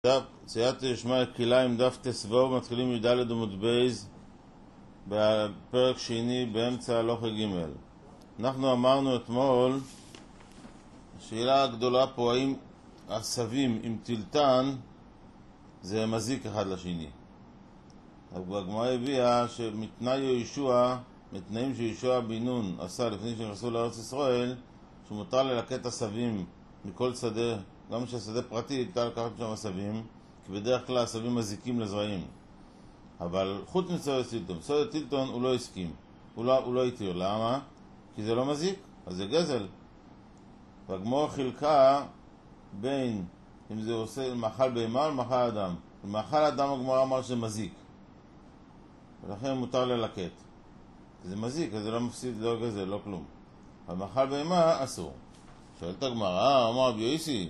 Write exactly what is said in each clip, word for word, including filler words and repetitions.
סייעתא דשמיא כלאיים דף תסבוב, מתחילים י"ד עמוד בייז בפרק שני באמצע הלוחה ג'. אנחנו אמרנו אתמול, השאלה הגדולה פה, האם עשבים עם טילטן זה מזיק אחד לשני. הגמרא הביאה שמתנאי יהושע, מתנאים שיהושע בן נון עשה לפני שנכנסו לארץ ישראל, שמותר ללקט עשבים מכל שדה, גם שהשדה פרטי, ניתן לקחת שם עשבים, כי בדרך כלל עשבים מזיקים לזרעים. אבל חוץ מסעודת טילטון, סעודת טילטון הוא לא הסכים, הוא לא, הוא לא התיר. למה? כי זה לא מזיק, אז זה גזל. והגמרא חילקה בין אם זה עושה מאכל בהמה או מאכל אדם. מאכל אדם הגמרא אמר שזה מזיק, ולכן מותר ללקט, כי זה מזיק, אז זה לא מפסיד, לא גזל, לא כלום. אבל מאכל בהמה אסור. שואלת הגמרא, אמר רבי יוסי,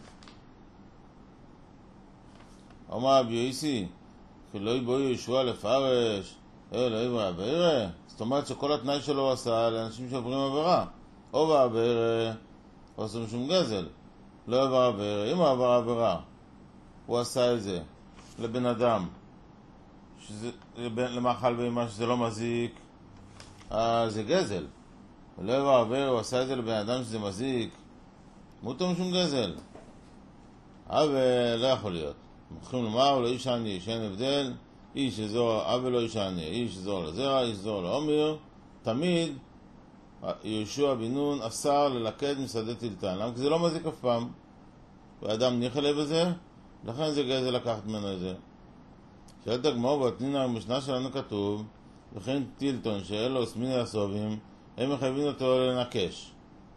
אמר רבי יוסי, שלא יבוא יהושע לפרש, אלא יבוא עבירה. זאת אומרת שכל התנאי שלו הוא עשה לאנשים שעוברים עבירה, או בעבירה או עושים שום גזל. לא עבר עבירה, אם הוא עבר עבירה, הוא עשה את זה לבן אדם, שזה, למאכל בהמה שזה לא מזיק, אז זה גזל. ולא עבר עבירה, הוא עשה את זה לבן אדם שזה מזיק, מותר משום גזל. אבל לא יכול להיות. מוכרים לומר, לא איש עני, שאין הבדל, איש שזור, אבל לא איש עני, איש שזור לזרע, איש שזור לעומר. תמיד יהושע בן נון אסר ללקט משדה טילטן. למה? כי זה לא מזיק אף פעם. ואדם ניחלה בזה, לכן זה גזל לקחת ממנו את זה. שאלת הגמרא בתנינא במשנה שלנו כתוב, וכן טילטון שאין לו סמיני הסובים, הם מחייבים אותו לנקש.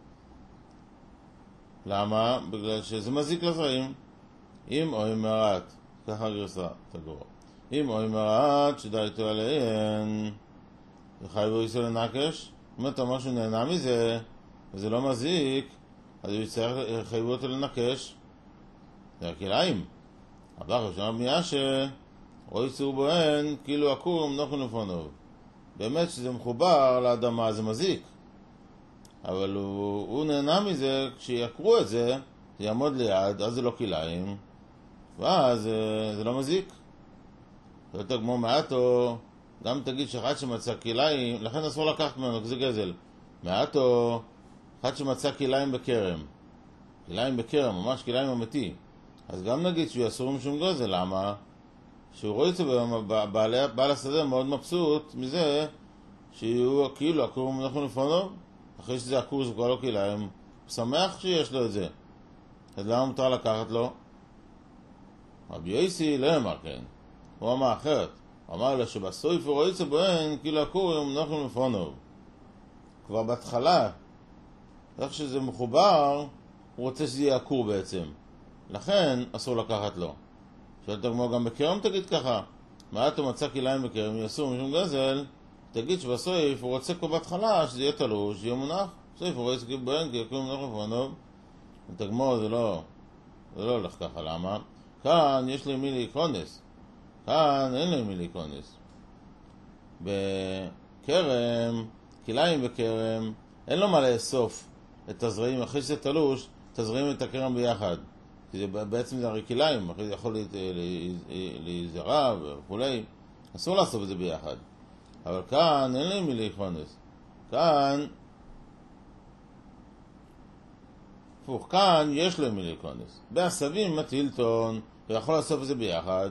למה? בגלל שזה מזיק לזרעים. אם אוי מרת, ככה גרסה תגור, אם אוי מרת שדע איתו עליהן וחייבו איסו לנקש, אם אתה אומר שהוא נהנה מזה וזה לא מזיק, אז הוא יצטרך לחייבו אותו לנקש. זה הכלאיים. אבל ראשונה מיאשה רואי צור בוהן כאילו עקום נוחן לפונו. באמת שזה מחובר לאדמה זה מזיק, אבל הוא, הוא נהנה מזה. כשיעקרו את זה, זה יעמוד ליד, אז זה לא כלאיים, ואז זה לא מזיק. שואלת הגמרא מעטו, גם תגיד שאחד שמצא כלאיים, לכן אסור לקחת ממנו, כי זה גזל. מעטו, אחד שמצא כלאיים בכרם, כלאיים בכרם, ממש כלאיים אמיתי, אז גם נגיד שהוא אסור משום גזל. למה? שהוא רואה את זה, בעל השדה מאוד מבסוט מזה שהוא כאילו עקור אנחנו לפונו, אחרי שזה עקור זה כבר לא כלאיים, הוא שמח שיש לו את זה, אז למה מותר לקחת לו? רבי יוסי לא אמר כן, הוא אמר אחרת. הוא אמר לה שבסוף הוא רואה את זה בהן כאילו עקור אנחנו לפונו. כבר בהתחלה, איך שזה מחובר, הוא רוצה שזה יהיה עקור בעצם, לכן אסור לקחת לו. שואלת הגמרא גם בכרם תגיד ככה, מה אתה מצא כלאיים בכרם יאסור משום גזל, תגיד שבסוף הוא רוצה כבר בהתחלה שזה יהיה תלוש, שיהיה מונח, בסוף הוא רואה את זה בהן כי יקום מונח לפונו. את הגמרא זה לא, זה לא הולך ככה. למה? כאן יש לי מי להיכונס, כאן אין לי מי להיכונס. בכרם, כלאיים בכרם, אין לו מה לאסוף את הזרעים, אחרי שזה תלוש, תזרעים את הכרם ביחד, כי זה בעצם זה הרי כלאיים, אחרי זה יכול להיזרע וכולי, אסור לאסוף את זה ביחד. אבל כאן אין לי מי להיכונס, כאן פוך, כאן יש לו מי להיכונס. בעשבים הטילטון הוא יכול לאסוף את זה ביחד,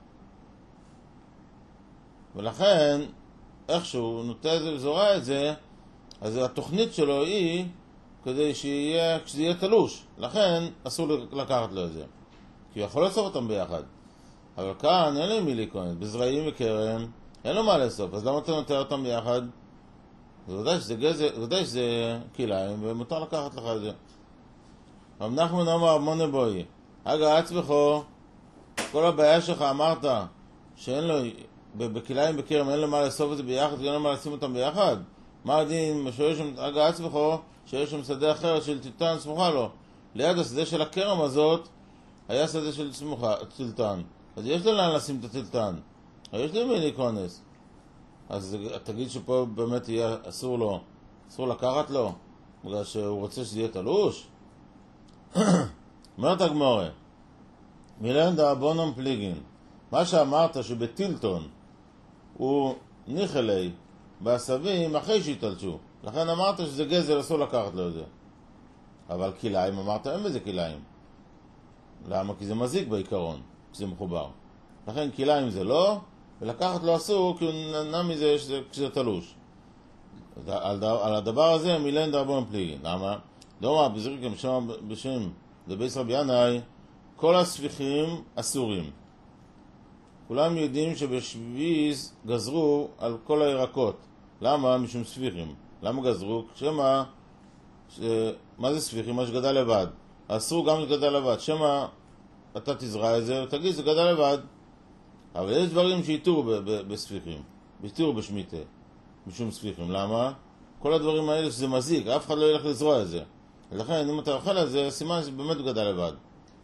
ולכן איכשהו נוטה את זה וזורע את זה, אז התוכנית שלו היא כדי שיהיה, כשזה יהיה תלוש, לכן אסור לקחת לו את זה, כי הוא יכול לאסוף אותם ביחד. אבל כאן אין לו מי להיכונס, בזרעים וכרם אין לו מה לאסוף, אז למה אתה נוטה אותם ביחד? זה ודאי שזה גזל, ודאי שזה כלאיים ומותר לקחת לך את זה. רב נחמן אמר מונה בוי, אגה עצמכו, כל הבעיה שלך אמרת שאין לו, בכלאיים בכרם אין לו מה לאסוף את זה ביחד, אין לו מה לשים אותם ביחד. מה הדין שיש שם, אגה עצמכו, שיש שם שדה אחרת של טילטן סמוכה לו, ליד השדה של הכרם הזאת היה שדה של סמוכה, טילטן, אז יש לו לאן לשים את הטילטן, יש לו מי להיכנס. אז תגיד שפה באמת יהיה אסור לו, אסור לקחת לו בגלל שהוא רוצה שזה יהיה תלוש? אומרת הגמרא, מילן דרבונם פליגין. מה שאמרת שבטילטון הוא ניחלי בעשבים אחרי שהתלשו, לכן אמרת שזה גזל, אסור לקחת לו את זה. אבל כיליים, אמרת אין בזה כיליים. למה? כי זה מזיק בעיקרון, כשזה מחובר. לכן כיליים זה לא, ולקחת לו אסור כי הוא נהנה מזה כשזה תלוש. על, על הדבר הזה מילן דרבונם פליגין. למה? דומה בזריקים שם בשם דבייס רבי ינאי, כל הספיחים אסורים. כולם יודעים שבשביס גזרו על כל הירקות. למה? משום ספיחים. למה גזרו? שמה, ש... מה זה ספיחים? מה שגדל לבד. אסרו גם שגדל לבד. שמה אתה תזרע את זה ותגיד זה גדל לבד. אבל יש דברים שיתור ב- ב- בספיחים. ביתור בשמיטה. משום ספיחים. למה? כל הדברים האלה שזה מזיק. אף אחד לא ילך לזרוע את זה. ולכן אם אתה אוכל את זה, סימן שבאמת הוא גדל לבד.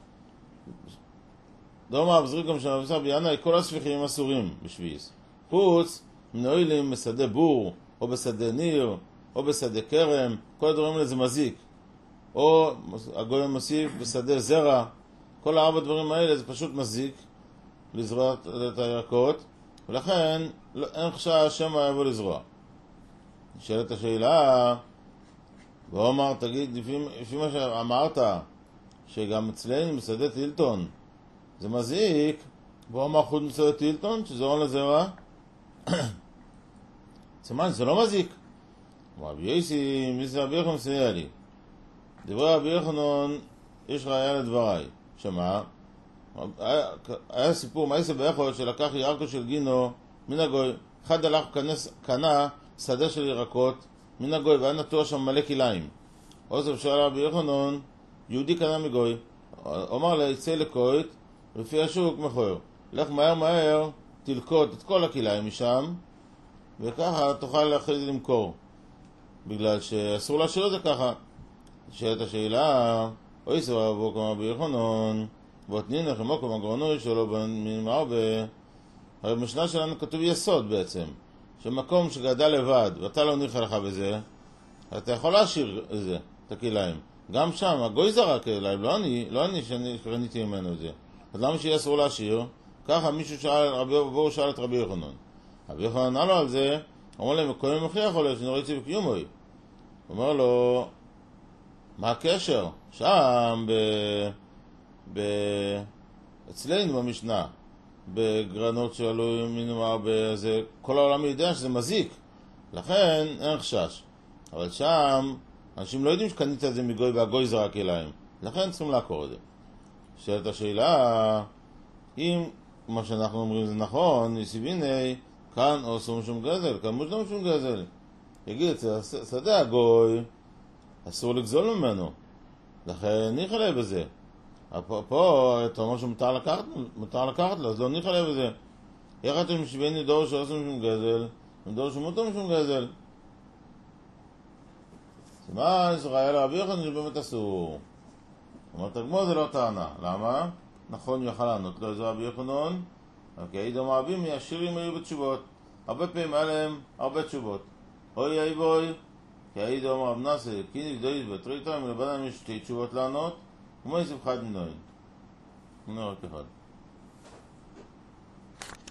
דומה בזריקים של רבי רבי ינאי, כל הספיחים אסורים בשביס. חוץ מנועילים בשדה בור, או בשדה ניר, או בשדה קרם, כל הדברים האלה זה מזיק. או הגוי מוסיף בשדה זרע, כל הארבע דברים האלה זה פשוט מזיק לזרוע את הירקות, ולכן אין חשש שמה יבוא לזרוע. נשאלת השאלה, ואומר, תגיד, לפי, לפי מה שאמרת, שגם אצלנו בשדה טילטון זה מזיק, ואומר חוץ בשדה טילטון, שזרון לזרע, סימן, זה לא מזיק. רבי יוסי, מי זה רבי יוחנן סייע לי? דברי רבי יוחנן, יש ראיה לדבריי. שמה? היה, היה סיפור, מה יעשה באחוד שלקח ירקו של גינו מן הגוי, אחד הלך קנה שדה של ירקות מן הגוי, והיה נטוע שם מלא כיליים. עוזב שאל רבי יוחנן, יהודי קנה מגוי, אומר לה, יצא לקוית, לפי השוק מכוער. לך מהר מהר, תלקוט את כל הכיליים משם, וככה תוכל אחרי זה למכור. בגלל שאסור להשאיר את זה ככה. שאלת השאלה, אוי סבא בו כמו רבי יוחנן, ואותנין לכם מוקם הגרונוי שלו במערבה. הרי במשנה שלנו כתוב יסוד בעצם, שמקום שגדל לבד, ואתה לא ניחה לך בזה, אתה יכול להשאיר את זה, את הכיליים. גם שם, הגוי זרק אליי, לא אני, לא אני שאני קניתי ממנו את זה. אז למה שיהיה אסור להשאיר? ככה מישהו שאל, רבי בואו שאל את רבי יוחנן. רבי יוחנן ענה לו על זה, אמר להם, קודם מוכיח עולה, שאני ראיתי בקיומוי. הוא אומר לו, מה הקשר? שם, ב... ב... אצלנו במשנה, בגרנות שעלו מנומר בזה, כל העולם יודע שזה מזיק, לכן אין חשש. אבל שם, אנשים לא יודעים שקנית את זה מגוי והגוי זרק אליים, לכן צריכים לעקור את זה. שאלת השאלה, אם מה שאנחנו אומרים זה נכון, יסיביני, כאן עושים שום גזל, כאן מושלם שום גזל. יגיד, שדה הגוי, אסור לגזול ממנו, לכן ניחה לב בזה. פה, פה אתה אומר שמותר לקחת, מותר לקחת לו, אז לא ניחה לב בזה. איך אתם משוויני דור שעושים שום גזל, ודור שמותר שום גזל? סימן שראיה לרבי יוחנן שבאמת אסור. אומרת הגמור זה לא טענה. למה? נכון יוכל לענות לו, זה רבי יוחנן, כי העידו רבים מהשירים היו בתשובות. הרבה פעמים היה להם הרבה תשובות. אוי אי בוי, כי העידו אמר רב נאסי, כי נבדויד בתריתם, ולבדם יש שתי תשובות לענות, כמו יסב חד מנועים. מנוע רק אחד.